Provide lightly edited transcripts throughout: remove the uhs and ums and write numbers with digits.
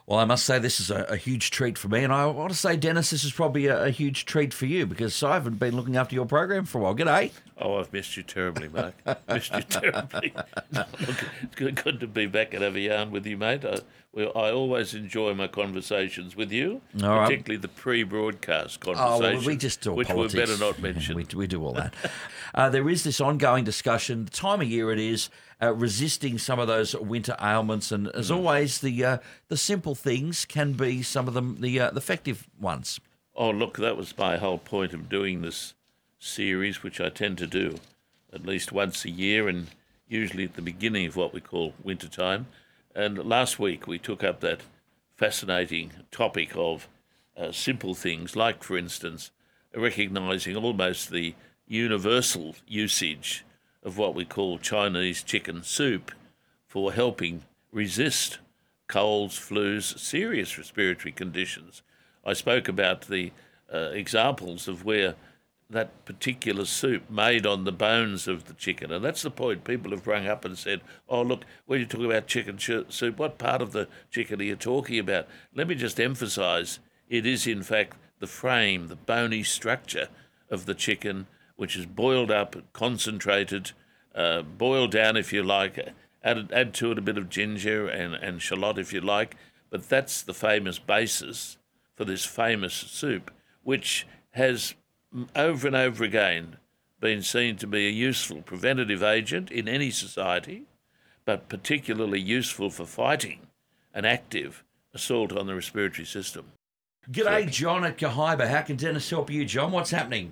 Well, I must say this is a huge treat for me, and I want to say, Dennis, this is probably a huge treat for you because I haven't been looking after your program for a while. G'day. Oh, I've missed you terribly, Mark. Missed you terribly. Look, it's good to be back and have a yarn with you, mate. I always enjoy my conversations with you, All right. particularly the pre-broadcast Oh, conversation, well, we just do which politics. we better not mention. We do all that. There is this ongoing discussion, the time of year it is, resisting some of those winter ailments, and as always, the simple things can be some of them the effective ones. Oh, look, that was my whole point of doing this series, which I tend to do at least once a year, and usually at the beginning of what we call winter time. And last week we took up that fascinating topic of simple things, like, for instance, recognising almost the universal usage of what we call Chinese chicken soup for helping resist colds, flus, serious respiratory conditions. I spoke about the examples of where that particular soup made on the bones of the chicken. And that's the point. People have rung up and said, oh, look, when you talk about chicken soup, what part of the chicken are you talking about? Let me just emphasise, it is in fact the frame, the bony structure of the chicken, which is boiled up, concentrated, boiled down if you like, add to it a bit of ginger and shallot if you like. But that's the famous basis for this famous soup, which has over and over again been seen to be a useful preventative agent in any society, but particularly useful for fighting an active assault on the respiratory system. G'day, John at Cahiba. How can Dennis help you, John? What's happening?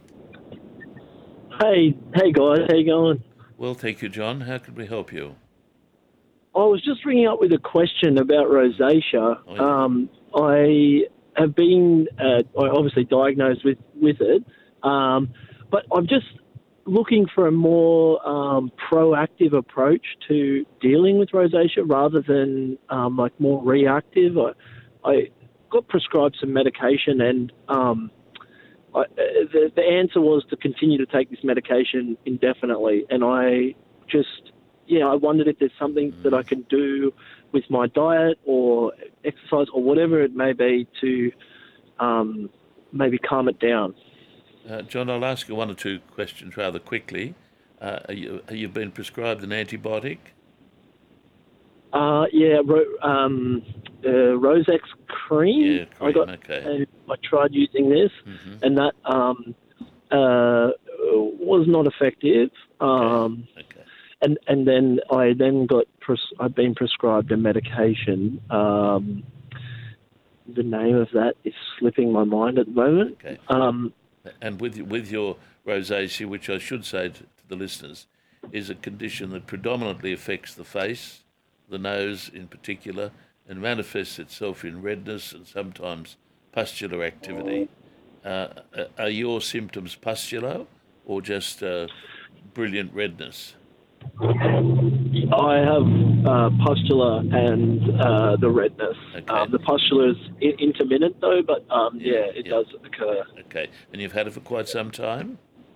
Hey guys, how you going? Well, thank you, John. How could we help you? I was just ringing up with a question about rosacea. Oh, yeah. I have been obviously diagnosed with it, but I'm just looking for a more proactive approach to dealing with rosacea rather than like more reactive. I got prescribed some medication, and the answer was to continue to take this medication indefinitely, and I wondered if there's something that I can do with my diet or exercise or whatever it may be to maybe calm it down. John, I'll ask you one or two questions rather quickly. Have you been prescribed an antibiotic? Rosex cream. Yeah, cream, okay. I tried using this, and that was not effective. Okay. And then I've been prescribed a medication. The name of that is slipping my mind at the moment. Okay. And with your rosacea, which I should say to the listeners, is a condition that predominantly affects the face, the nose in particular, and manifests itself in redness and sometimes pustular activity. Are your symptoms pustular or just brilliant redness? I have pustular and the redness. Okay. The pustular is intermittent though, but it does occur. Okay. And you've had it for quite some time?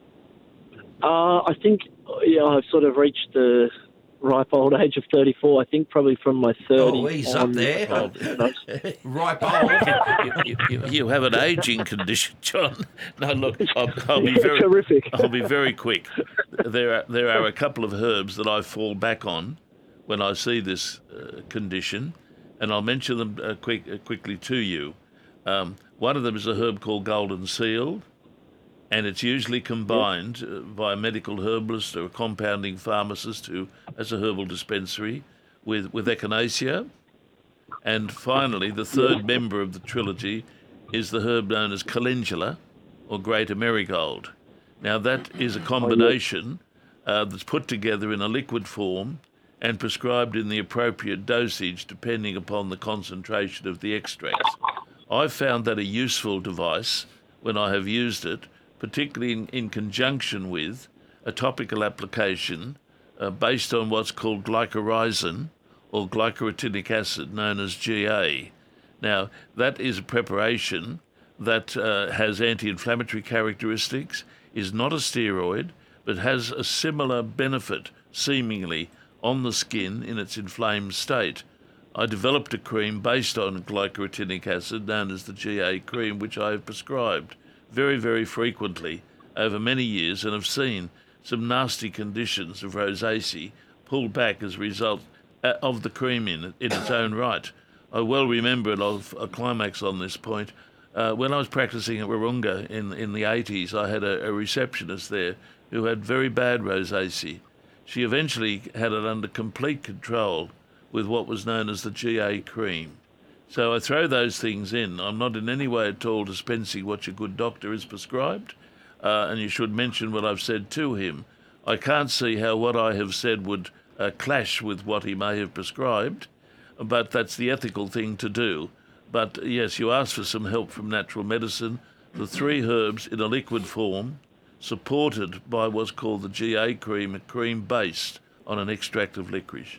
I think I've sort of reached the ripe old age of 34. I think probably from my 30s. Oh, he's up there. Ripe old. You have an ageing condition, John. No, look, I'll be very terrific. I'll be very quick. There are a couple of herbs that I fall back on when I see this condition, and I'll mention them quickly to you. One of them is a herb called golden seal, and it's usually combined by a medical herbalist or a compounding pharmacist who has a herbal dispensary with echinacea. And finally, the third member of the trilogy is the herb known as calendula or greater marigold. Now, that is a combination that's put together in a liquid form and prescribed in the appropriate dosage depending upon the concentration of the extracts. I've found that a useful device when I have used it, particularly in conjunction with a topical application based on what's called glycyrrhizin or glycyrrhetinic acid, known as GA. Now, that is a preparation that has anti-inflammatory characteristics, is not a steroid, but has a similar benefit, seemingly, on the skin in its inflamed state. I developed a cream based on glycyrrhetinic acid known as the GA cream, which I have prescribed very, very frequently over many years and have seen some nasty conditions of rosacea pulled back as a result of the cream in its own right. I well remember, and I'll climax on this point, when I was practicing at Wahroonga in the 80s, I had a receptionist there who had very bad rosacea. She eventually had it under complete control with what was known as the GA cream. So I throw those things in. I'm not in any way at all dispensing what your good doctor has prescribed, and you should mention what I've said to him. I can't see how what I have said would clash with what he may have prescribed, but that's the ethical thing to do. But yes, you asked for some help from natural medicine. The 3 herbs in a liquid form, supported by what's called the GA cream, a cream based on an extract of licorice.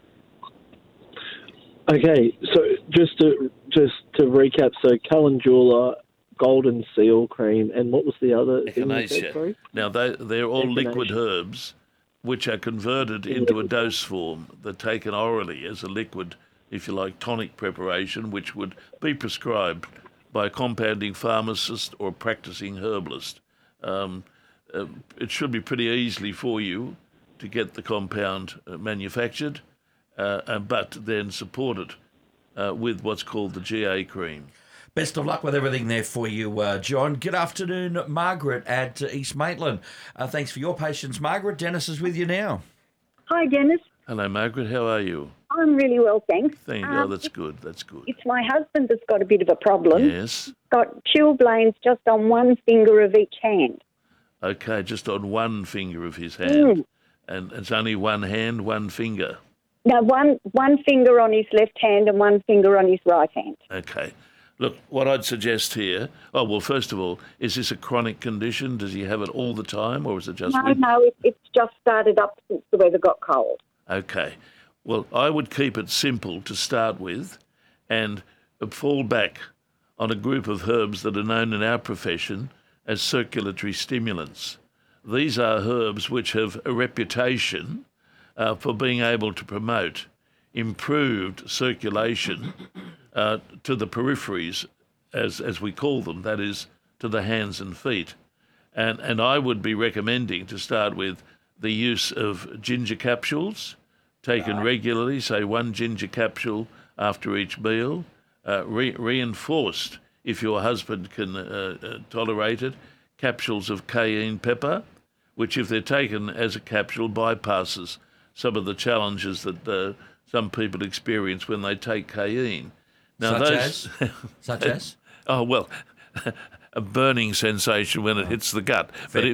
Okay, so just to recap, so calendula, golden seal cream, and what was the other thing you said, sorry? Now, they're all liquid herbs which are converted into a dose form. They're taken orally as a liquid, if you like, tonic preparation, which would be prescribed by a compounding pharmacist or practicing herbalist. It should be pretty easily for you to get the compound manufactured, but then supported with what's called the GA cream. Best of luck with everything there for you, John. Good afternoon, Margaret at East Maitland. Thanks for your patience, Margaret. Dennis is with you now. Hi, Dennis. Hello, Margaret. How are you? I'm really well, thanks. Thank you. Oh, that's good. That's good. It's my husband that's got a bit of a problem. Yes. Got chilblains just on one finger of each hand. Okay, just on one finger of his hand. And it's only one hand, one finger. No, one finger on his left hand and one finger on his right hand. Okay. Look, what I'd suggest here, first of all, is this a chronic condition? Does he have it all the time, or is it just... No, it's just started up since the weather got cold. Okay. Well, I would keep it simple to start with and fall back on a group of herbs that are known in our profession as circulatory stimulants. These are herbs which have a reputation for being able to promote improved circulation to the peripheries, as we call them, that is, to the hands and feet. And I would be recommending to start with the use of ginger capsules, taken regularly, say 1 ginger capsule after each meal, reinforced, if your husband can tolerate it, capsules of cayenne pepper, which, if they're taken as a capsule, bypasses some of the challenges that some people experience when they take cayenne. Now, Such as? Oh, well, a burning sensation when it hits the gut. But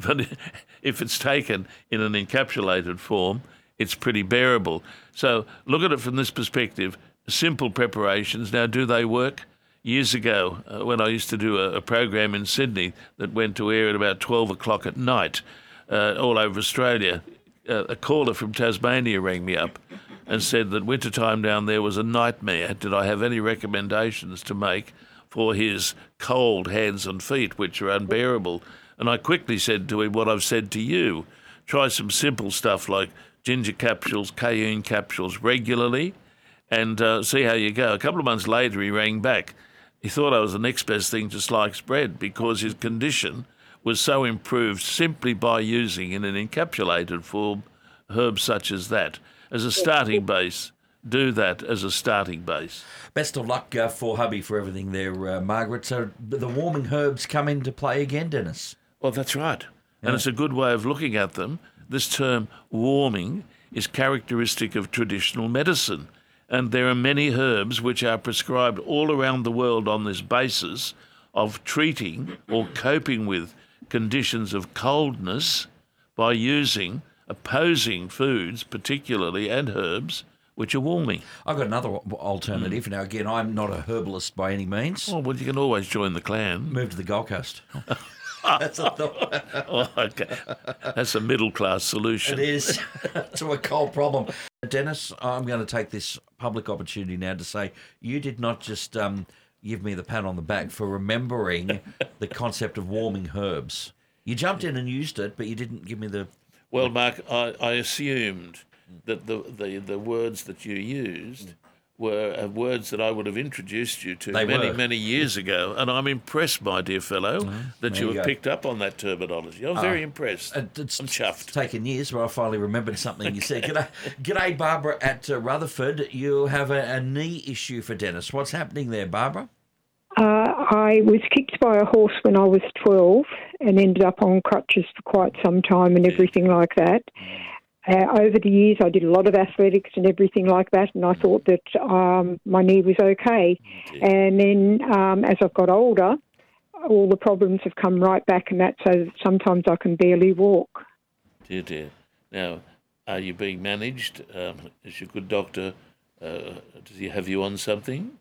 if it's taken in an encapsulated form, it's pretty bearable. So look at it from this perspective. Simple preparations. Now, do they work? Years ago, when I used to do a program in Sydney that went to air at about 12 o'clock at night all over Australia, a caller from Tasmania rang me up and said that wintertime down there was a nightmare. Did I have any recommendations to make for his cold hands and feet, which are unbearable? And I quickly said to him what I've said to you. Try some simple stuff like ginger capsules, cayenne capsules regularly, and see how you go. A couple of months later, he rang back. He thought I was the next best thing to sliced bread because his condition was so improved simply by using in an encapsulated form herbs such as that. As a starting base, do that as a starting base. Best of luck for hubby for everything there, Margaret. So the warming herbs come into play again, Dennis? Well, that's right. And it's a good way of looking at them. This term warming is characteristic of traditional medicine. And there are many herbs which are prescribed all around the world on this basis of treating or coping with conditions of coldness by using opposing foods, particularly, and herbs, which are warming. I've got another alternative. Now, again, I'm not a herbalist by any means. Oh, well, you can always join the clan. Move to the Gold Coast. That's a thought. Oh, okay. That's a middle-class solution. It is to a cold problem. Dennis, I'm going to take this public opportunity now to say you did not just give me the pat on the back for remembering the concept of warming herbs. You jumped in and used it, but you didn't give me the... Well, Mark, I assumed that the words that you used were words that I would have introduced you to They many, were. many years ago. And I'm impressed, my dear fellow, that there you you have go. picked up on that terminology. I'm very impressed. It's I'm chuffed. taken years where I finally remembered something you said. G'day, Barbara at Rutherford. You have a knee issue for Dennis. What's happening there, Barbara? I was kicked by a horse when I was 12 and ended up on crutches for quite some time and everything like that. Over the years, I did a lot of athletics and everything like that, and I thought that my knee was okay. And then as I've got older, all the problems have come right back, and that's so that sometimes I can barely walk. Dear, dear. Now, are you being managed? Is your good doctor, does he have you on something?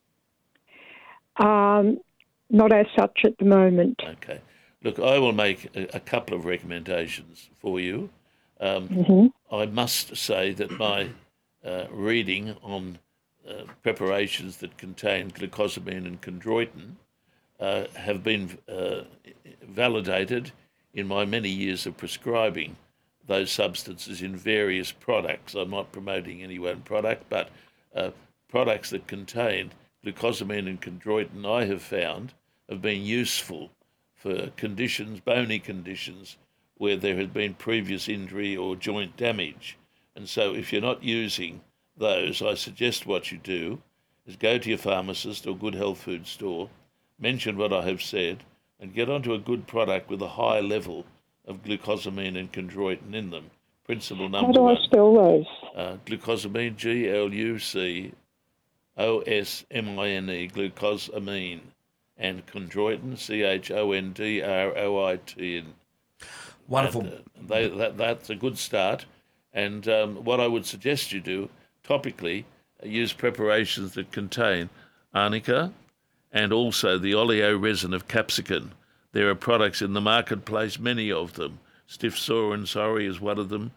Not as such at the moment. Okay. Look, I will make a couple of recommendations for you. I must say that my reading on preparations that contain glucosamine and chondroitin have been validated in my many years of prescribing those substances in various products. I'm not promoting any one product, but products that contain glucosamine and chondroitin I have found have been useful for conditions, bony conditions, where there has been previous injury or joint damage. And so if you're not using those, I suggest what you do is go to your pharmacist or good health food store, mention what I have said, and get onto a good product with a high level of glucosamine and chondroitin in them. Principle How number do I one. spell those? Glucosamine, Glucosamine, glucosamine, and chondroitin, chondroitin. Wonderful. That's a good start. And what I would suggest you do, topically, use preparations that contain arnica and also the oleoresin of capsicum. There are products in the marketplace, many of them. Stiff sore and sorry is one of them.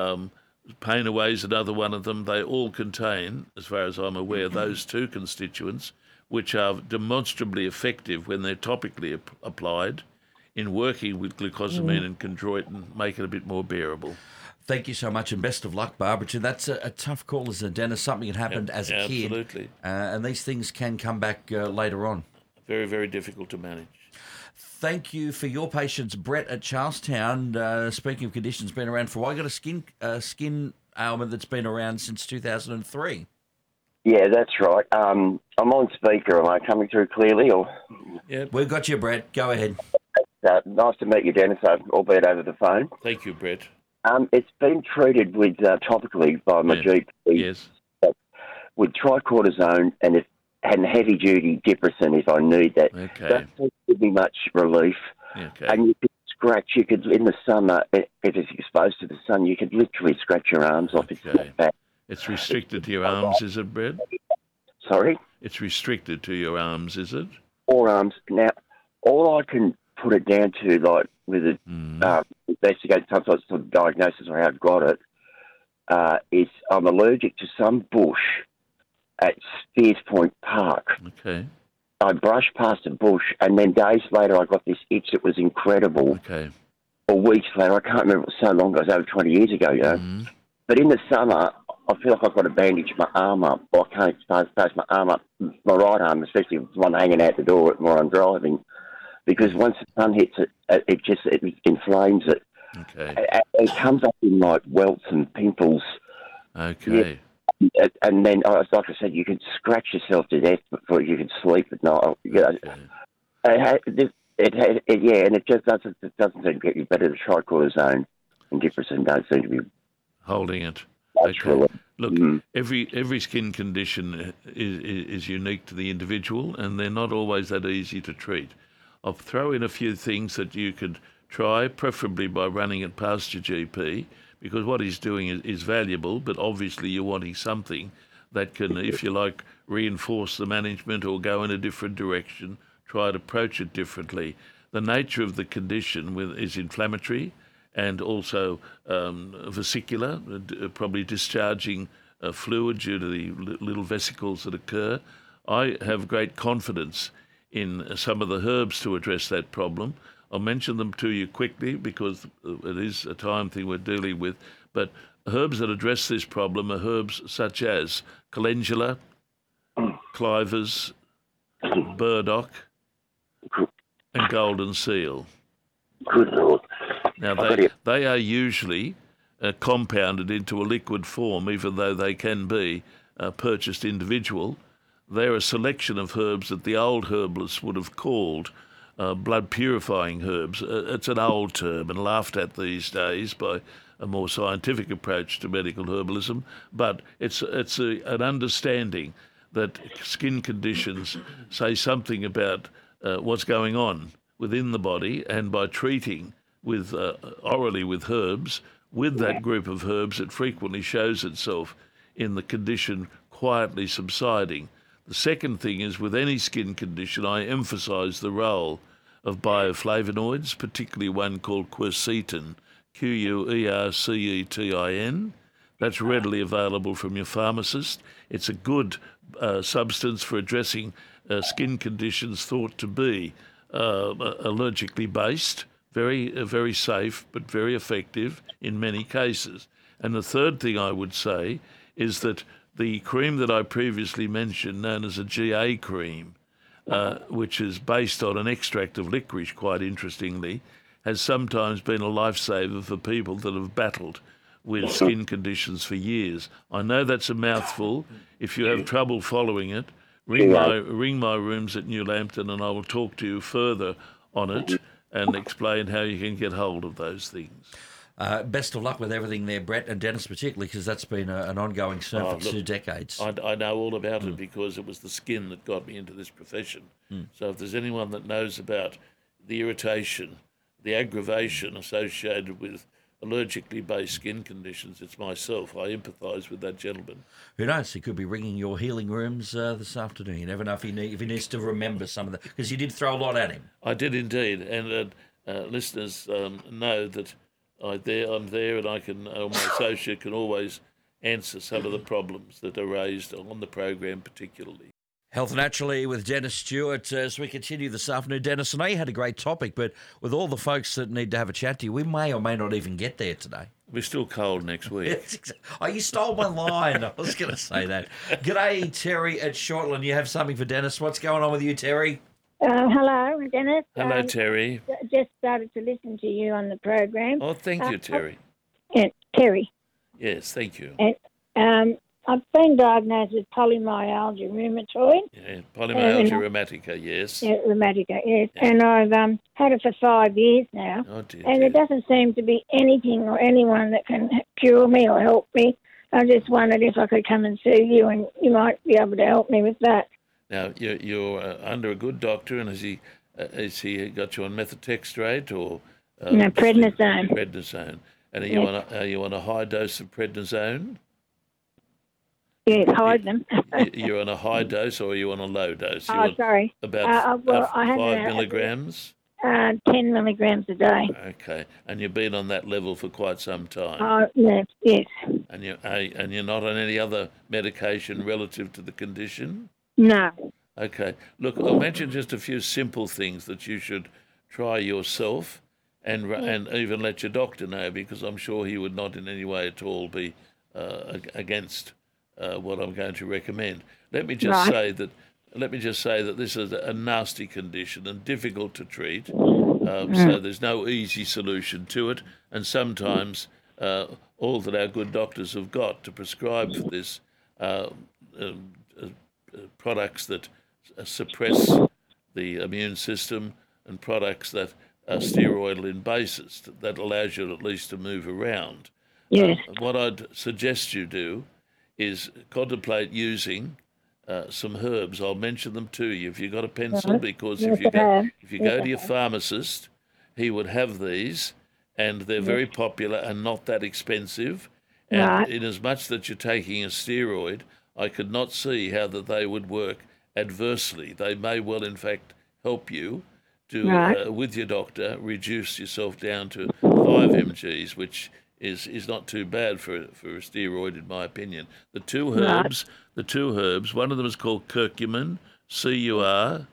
Pain Away is another one of them. They all contain, as far as I'm aware, those two constituents, which are demonstrably effective when they're topically applied in working with glucosamine and chondroitin, make it a bit more bearable. Thank you so much, and best of luck, Barbara. That's a tough call as a dentist, something that happened as a kid. Absolutely. And these things can come back later on. Very, very difficult to manage. Thank you for your patience, Brett at Charlestown. Speaking of conditions, been around for a while. I got a skin ailment that's been around since 2003. Yeah, that's right. I'm on speaker. Am I coming through clearly? Or Yeah. We've got you, Brett. Go ahead. nice to meet you, Dennis, albeit over the phone. Thank you, Brett. It's been treated with topically by my GP Yes. with tricortisone and heavy-duty Diprocin if I need that. Okay. That doesn't give me much relief. Okay. And you could scratch. You could in the summer, if it's exposed to the sun, you could literally scratch your arms off. It's Okay. that bad. It's restricted to your arms, is it, Brett? Sorry, It's restricted to your arms, is it? forearms. Now, all I can put it down to, like with it, investigate some sort of diagnosis or how I've got it, is I'm allergic to some bush at Spears Point Park. Okay. I brushed past a bush, and then days later I got this itch that was incredible. Okay. Or weeks later, I can't remember, it was so long ago, it was over 20 years ago, you know. But in the summer, I feel like I've got to bandage my arm up. I can't expose my arm up, my right arm, especially the one hanging out the door while I'm driving, because once the sun hits it, it inflames it. Okay. It comes up in like welts and pimples. Okay. And then, like I said, you could scratch yourself to death before you could sleep at night. You know, Okay. and it just doesn't seem to get you better. The tricortisone and Diprocin don't seem to be Holding it. much Okay. relief. Look, every skin condition is unique to the individual, and they're not always that easy to treat. I'll throw in a few things that you could try, preferably by running it past your GP, because what he's doing is valuable, but obviously you're wanting something that can, if you like, reinforce the management or go in a different direction, try to approach it differently. The nature of the condition is inflammatory and also vesicular, probably discharging fluid due to the little vesicles that occur. I have great confidence in some of the herbs to address that problem. I'll mention them to you quickly because it is a time thing we're dealing with. But herbs that address this problem are herbs such as calendula, clivers, burdock, and golden seal. Good Lord. Now, I've got they are usually compounded into a liquid form, even though they can be purchased individual. They're a selection of herbs that the old herbalists would have called blood purifying herbs. It's an old term and laughed at these days by a more scientific approach to medical herbalism, but it's an understanding that skin conditions say something about what's going on within the body, and by treating with orally with herbs, with that group of herbs, it frequently shows itself in the condition quietly subsiding. The second thing is, with any skin condition, I emphasise the role of bioflavonoids, particularly one called quercetin, Quercetin. That's readily available from your pharmacist. It's a good substance for addressing skin conditions thought to be allergically based. Very safe, but very effective in many cases. And the third thing I would say is that the cream that I previously mentioned, known as a GA cream, which is based on an extract of licorice, quite interestingly, has sometimes been a lifesaver for people that have battled with skin conditions for years. I know that's a mouthful. If you have trouble following it, ring my rooms at New Lambton and I will talk to you further on it and explain how you can get hold of those things. Best of luck with everything there, Brett, and Dennis particularly, because that's been an ongoing concern for 2 decades. I know all about it because it was the skin that got me into this profession. So if there's anyone that knows about the irritation, the aggravation associated with allergically based skin conditions, it's myself. I empathise with that gentleman. Who knows? He could be ringing your healing rooms this afternoon. You never know if he needs to remember some of the... Because you did throw a lot at him. I did indeed. And listeners know that I'm there and I can, my associate can always answer some of the problems that are raised on the program particularly. Health Naturally with Dennis Stewart. As we continue this afternoon, Dennis, I know you had a great topic, but with all the folks that need to have a chat to you, we may or may not even get there today. We're still cold next week. Oh, you stole my line. I was going to say that. G'day, Terry at Shortland. You have something for Dennis. What's going on with you, Terry? Hello, Dennis. Hello, Terry. Just started to listen to you on the program. Oh, thank you, Terry. Terry. Yes, thank you. And I've been diagnosed with polymyalgia rheumatoid. Yeah, polymyalgia rheumatica, yes. Yeah, rheumatica, yes. Yeah. And I've had it for 5 years now. Oh, dear. And there doesn't seem to be anything or anyone that can cure me or help me. I just wondered if I could come and see you and you might be able to help me with that. Now, you're under a good doctor, and has he got you on methotrexate or... no, prednisone. Prednisone. And are you on a high dose of prednisone? Yes, hide them. You're on a high dose or are you on a low dose? Sorry. About 5 milligrams? 10 milligrams a day. Okay. And you've been on that level for quite some time? Yes. And you're not on any other medication relative to the condition? No. Okay. Look, I'll mention just a few simple things that you should try yourself and even let your doctor know, because I'm sure he would not in any way at all be against what I'm going to recommend. Let me just say that this is a nasty condition and difficult to treat. So there's no easy solution to it, and sometimes all that our good doctors have got to prescribe for this products that suppress the immune system and products that are steroidal in basis that allows you at least to move around. Yes. What I'd suggest you do is contemplate using some herbs. I'll mention them to you if you've got a pencil, because if you go to your pharmacist, he would have these, and they're very popular and not that expensive. And in as much that you're taking a steroid, I could not see how that they would work adversely. They may well, in fact, help you to, with your doctor, reduce yourself down to 5 mgs, which is not too bad for a steroid, in my opinion. The two herbs, one of them is called curcumin, curcumin,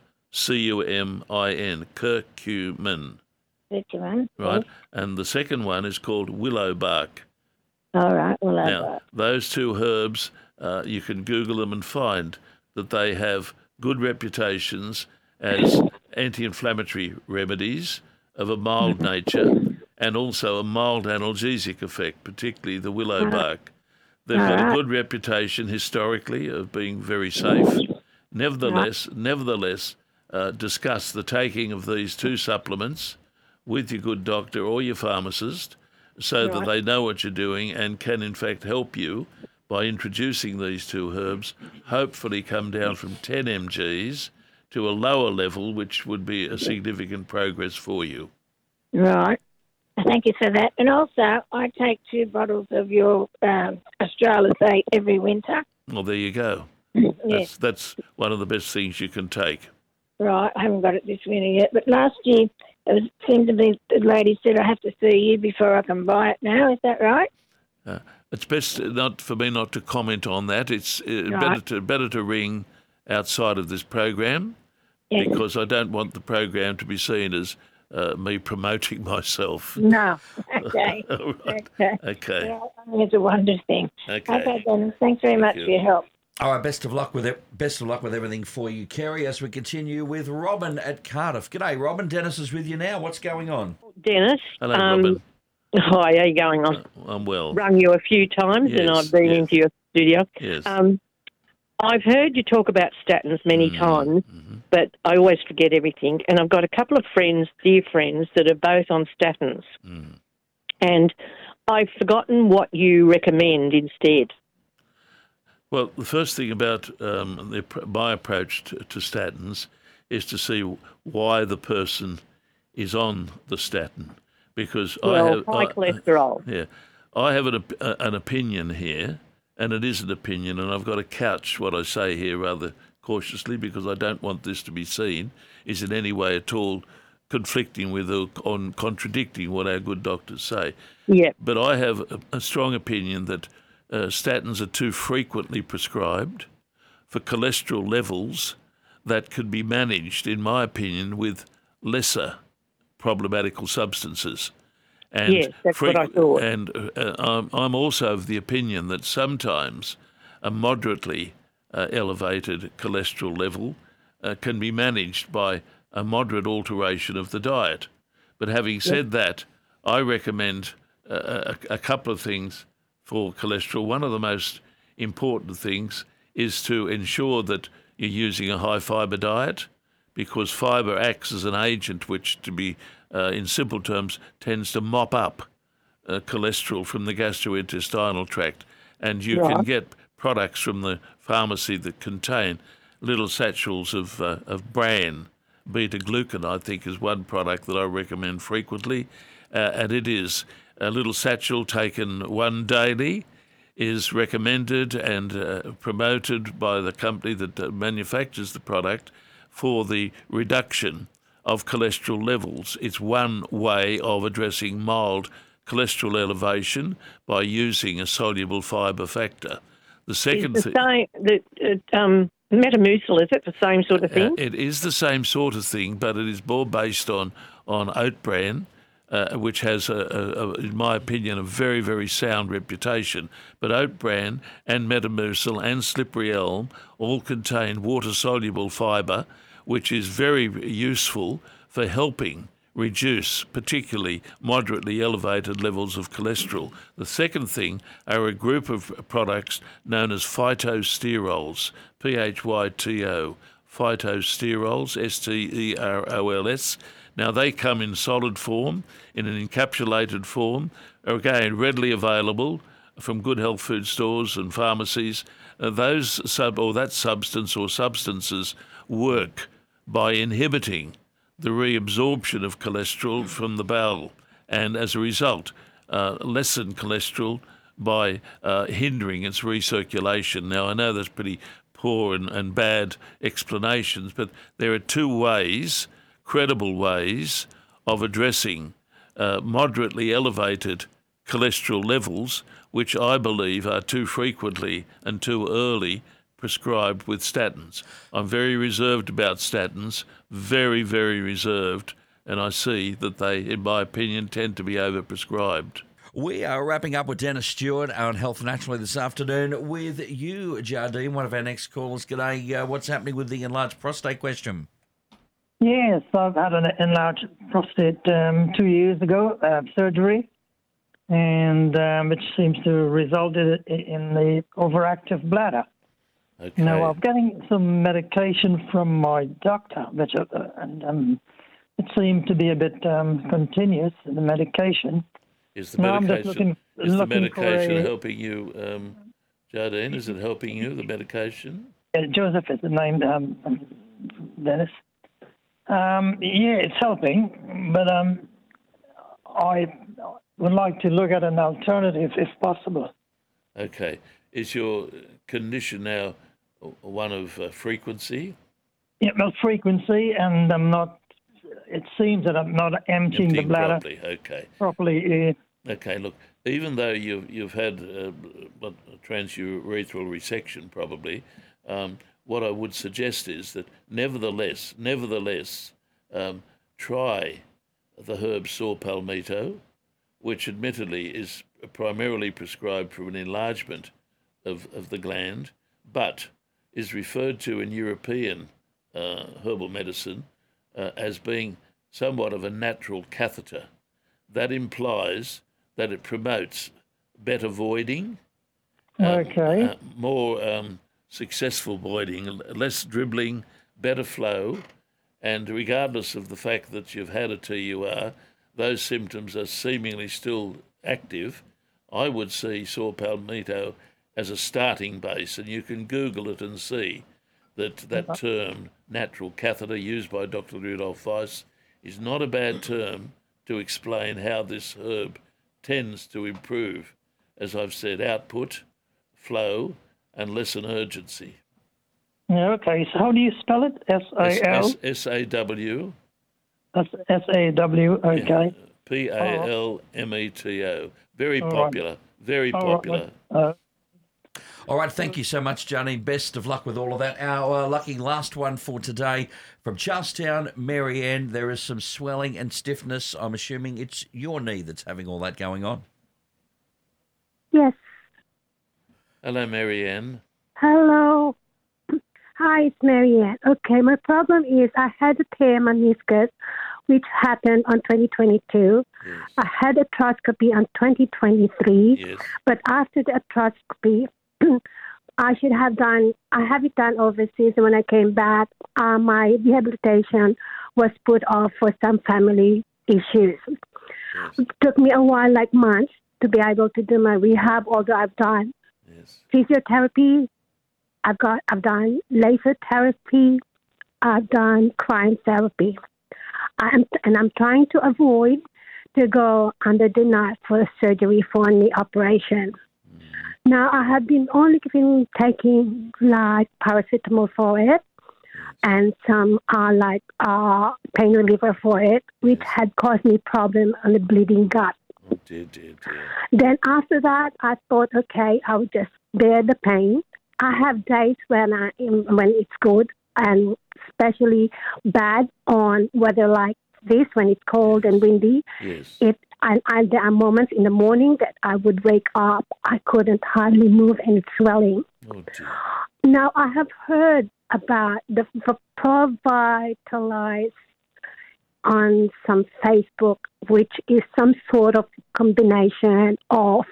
curcumin. Curcumin. Right, and the second one is called willow bark. All right, willow bark. Now, those two herbs, you can Google them and find that they have good reputations as anti-inflammatory remedies of a mild nature and also a mild analgesic effect, particularly the willow bark. They've got a good reputation historically of being very safe. Nevertheless, discuss the taking of these two supplements with your good doctor or your pharmacist so that they know what you're doing and can in fact help you by introducing these two herbs, hopefully come down from 10 mgs to a lower level, which would be a significant progress for you. Right. Thank you for that. And also, I take 2 bottles of your Australisate every winter. Well, there you go. Yes. That's one of the best things you can take. Right. I haven't got it this winter yet. But last year, seemed to be the lady said I have to see you before I can buy it now. Is that right? It's best not for me not to comment on that. It's better to ring outside of this program because I don't want the program to be seen as me promoting myself. No. Okay. Right. Okay. Yeah, I think it's a wonder thing. Okay. Then. Thanks very much for your help. All right, best of luck with it. Best of luck with everything for you, Kerry, as we continue with Robin at Cardiff. G'day, Robin. Dennis is with you now. What's going on? Dennis. Hello, Robin. Hi, how are you going? I'm well. Rung you a few times and I've been into your studio. Yes. I've heard you talk about statins many times, but I always forget everything. And I've got a couple of friends, dear friends, that are both on statins. And I've forgotten what you recommend instead. Well, the first thing about my approach to statins is to see why the person is on the statin. Because high cholesterol. I have an opinion here, and it is an opinion, and I've got to couch what I say here rather cautiously because I don't want this to be seen is in any way at all conflicting with or contradicting what our good doctors say. Yeah. But I have a strong opinion that statins are too frequently prescribed for cholesterol levels that could be managed, in my opinion, with lesser problematical substances. And yes, that's what I thought. And I'm also of the opinion that sometimes a moderately elevated cholesterol level can be managed by a moderate alteration of the diet. But having said that, I recommend a couple of things for cholesterol. One of the most important things is to ensure that you're using a high fibre diet, because fibre acts as an agent which, to be in simple terms, tends to mop up cholesterol from the gastrointestinal tract. And you can get products from the pharmacy that contain little satchels of bran. Beta-glucan, I think, is one product that I recommend frequently. And it is a little satchel taken one daily, is recommended and promoted by the company that manufactures the product for the reduction of cholesterol levels. It's one way of addressing mild cholesterol elevation by using a soluble fibre factor. The second thing... Metamucil, is it the same sort of thing? It is the same sort of thing, but it is more based on oat bran, which has, in my opinion, a very, very sound reputation. But oat bran and Metamucil and slippery elm all contain water-soluble fibre, which is very useful for helping reduce particularly moderately elevated levels of cholesterol. The second thing are a group of products known as phytosterols, P-H-Y-T-O, phytosterols, S-T-E-R-O-L-S. Now, they come in solid form, in an encapsulated form, are again readily available from good health food stores and pharmacies. That substance or substances work by inhibiting the reabsorption of cholesterol from the bowel, and as a result, lessen cholesterol by hindering its recirculation. Now, I know that's pretty poor and bad explanations, but there are two ways, credible ways, of addressing moderately elevated cholesterol levels, which I believe are too frequently and too early prescribed with statins. I'm very reserved about statins, very, very reserved, and I see that they, in my opinion, tend to be overprescribed. We are wrapping up with Dennis Stewart on Health Naturally this afternoon with you, Jardine, one of our next callers. G'day. What's happening with the enlarged prostate question? Yes, I've had an enlarged prostate 2 years ago, surgery, and it seems to result in the overactive bladder. Okay. Now, I'm getting some medication from my doctor, and it seemed to be a bit continuous, the medication. Is the Now I'm just medication, looking for a- helping you, Jardine? Is it helping you, the medication? Joseph is the name, Dennis. Yeah, it's helping, but I would like to look at an alternative if possible. Okay. Is your condition now one of frequency? Yeah, well, frequency, and I'm not. It seems that I'm not emptying the bladder properly. Okay, look, even though you've had a transurethral resection, probably, what I would suggest is that nevertheless, try the herb saw palmetto, which admittedly is primarily prescribed for an enlargement of the gland, but is referred to in European herbal medicine as being somewhat of a natural catheter. That implies that it promotes better voiding, more successful voiding, less dribbling, better flow, and regardless of the fact that you've had a TUR, those symptoms are seemingly still active. I would see saw palmetto as a starting base, and you can Google it and see that term, natural catheter, used by Dr. Rudolf Weiss, is not a bad term to explain how this herb tends to improve, as I've said, output, flow, and lessen urgency. Okay, so how do you spell it? S-A-L? S-A-W. S-A-W, okay. P-A-L-M-E-T-O. Very popular, very popular. All right, thank you so much, Johnny. Best of luck with all of that. Our lucky last one for today from Charlestown, Marianne. There is some swelling and stiffness. I'm assuming it's your knee that's having all that going on. Yes. Hello, Marianne. Hello. Hi, it's Marianne. Okay, my problem is I had a tear meniscus, which happened on 2022. Yes. I had a arthroscopy on 2023. Yes. But after the arthroscopy, I have it done overseas. And when I came back, my rehabilitation was put off for some family issues. Yes. It took me a while, like months, to be able to do my rehab, although I've done physiotherapy, I've done laser therapy, I've done cryotherapy. I'm trying to avoid to go under the knife for surgery for a knee operation. Now, I have been only taking like paracetamol for it and some pain reliever for it, which had caused me problem on the bleeding gut. Oh, dear. Then after that, I thought, okay, I would just bear the pain. I have days when it's good, and especially bad on weather like this when it's cold and windy. Yes. There are moments in the morning that I would wake up, I couldn't hardly move, and it's swelling. Oh, dear. Now, I have heard about the Provitalize on some Facebook, which is some sort of combination of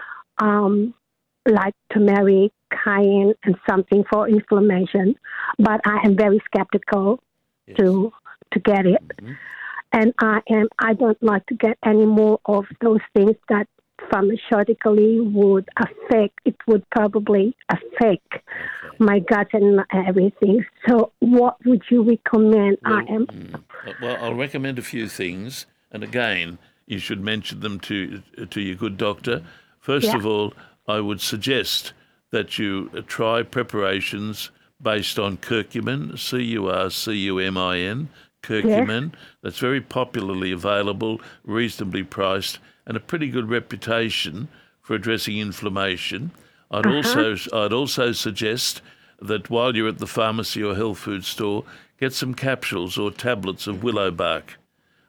like turmeric, cayenne, and something for inflammation. But I am very skeptical to get it. Mm-hmm. And I don't like to get any more of those things that pharmaceutically would probably affect my gut and everything. So what would you recommend? Well, I'll recommend a few things. And again, you should mention them to your good doctor. First of all, I would suggest that you try preparations based on curcumin, curcumin, curcumin. Yes. That's very popularly available, reasonably priced, and a pretty good reputation for addressing inflammation. I'd also suggest that while you're at the pharmacy or health food store, get some capsules or tablets of willow bark.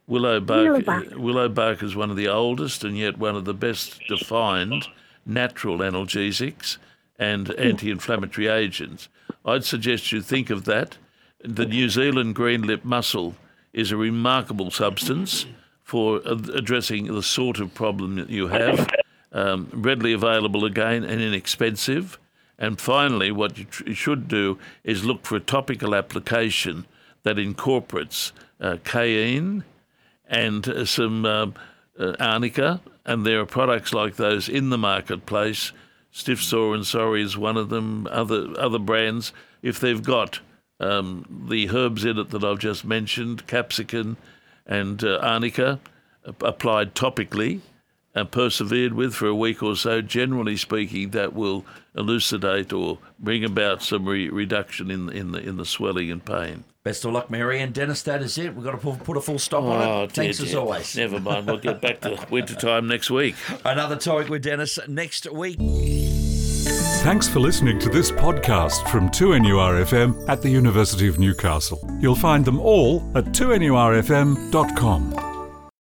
Willow bark is one of the oldest and yet one of the best defined natural analgesics and anti-inflammatory agents. I'd suggest you think of that. The New Zealand green lip mussel is a remarkable substance for addressing the sort of problem that you have, readily available again and inexpensive. And finally, what you should do is look for a topical application that incorporates cayenne and some arnica, and there are products like those in the marketplace. Stiff Sore and Sorry is one of them, other brands. If they've got the herbs in it that I've just mentioned, capsicum and arnica, applied topically and persevered with for a week or so, generally speaking, that will elucidate or bring about some reduction in the swelling and pain. Best of luck, Mary. And Dennis, that is it. We've got to put a full stop on it. Thanks as always. Never mind. We'll get back to wintertime next week. Another topic with Dennis next week. Thanks for listening to this podcast from 2NURFM at the University of Newcastle. You'll find them all at 2NURFM.com.